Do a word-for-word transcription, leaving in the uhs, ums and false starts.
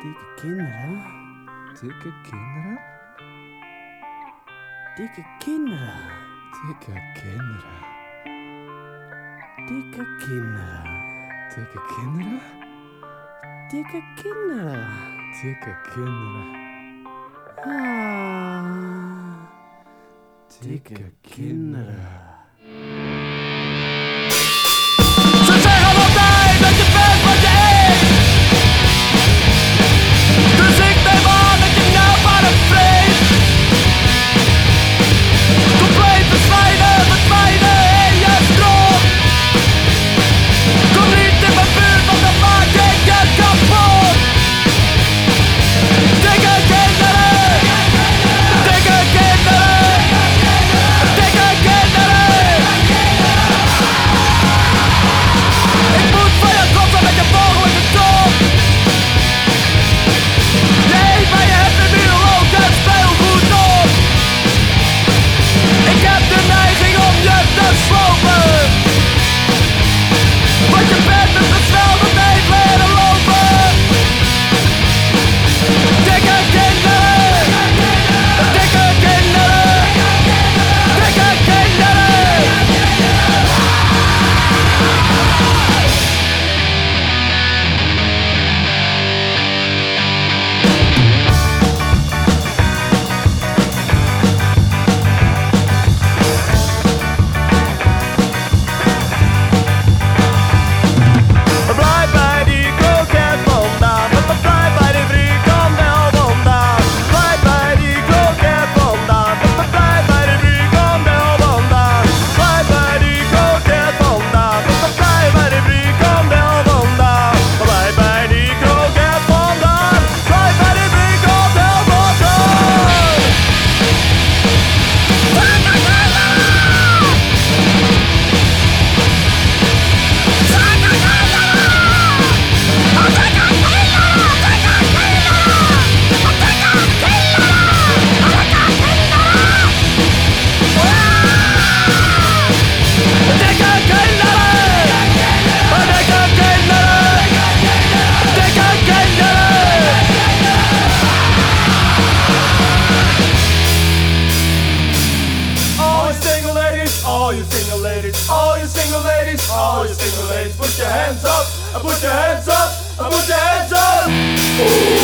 Dikke kinderen. Dikke kinderen? Dikke kinderen. Dikke kinderen. Dikke kinderen. Dikke kinderen? Dikke kinderen. Dikke kinderen. Ah, dikke kinderen. Ze zeggen altijd dat je bent wat je eet. Dus ik neem aan dat je nou maar een vreet. Compleet bezwijnen, verdwijnen in je strot. Kom niet in mijn buurt, want dan maak ik je kapot. Dikke kinderen. Dikke kinderen. Dikke kinderen. Ik moet van je kloppen met je mogelijke top. Je eet bij je hebt nu ook het speelgoed op. Ik heb de neiging om je te slopen. Want je bent het versneld dat heeft leren lopen. Dikke kinderen. Dikke kinderen. Dikke kinderen. Blijf bij die kroket vandaan. Blijf bij die frikandel vandaan. Blijf bij die kroket vandaan. Blijf bij die frikandel vandaan. Blijf bij die kroket vandaan. Blijf bij die frikandel vandaan. Blijf bij die kroket vandaan. Blijf bij die frikandel vandaan. Dikke kinderen. Dikke kinderen. Dikke kinderen. All you single ladies, all you single ladies, all you single ladies, all you single ladies, put your hands up, put your hands up, put your hands up. Ooh.